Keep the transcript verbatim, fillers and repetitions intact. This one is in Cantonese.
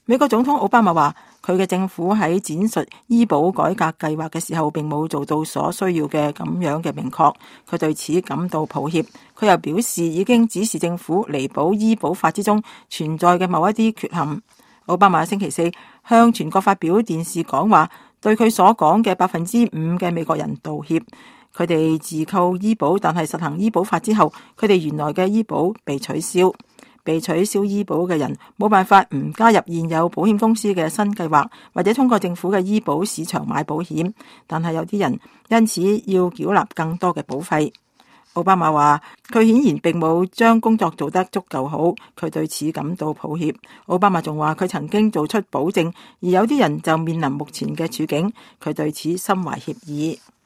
美國總統奧巴馬話，佢嘅政府喺展述醫保改革計劃嘅時候，並冇做到所需要嘅咁樣嘅明確，佢對此感到抱歉。佢又表示已經指示政府彌補醫保法之中存在嘅某一啲缺陷。奧巴馬星期四向全國發表電視講話，對佢所講嘅百分之五嘅美國人道歉。佢哋自購醫保，但係實行醫保法之後，佢哋原來嘅醫保被取消。被取消醫保嘅人冇辦法唔加入現有保險公司嘅新計劃，或者通過政府嘅醫保市場買保險，但係有啲人因此要繳納更多嘅保費。奧巴馬話，佢顯然並冇將工作做得足夠好，佢對此感到抱歉。奧巴馬仲話，佢曾經做出保證，而有啲人就面臨目前嘅處境，佢對此心懷歉意。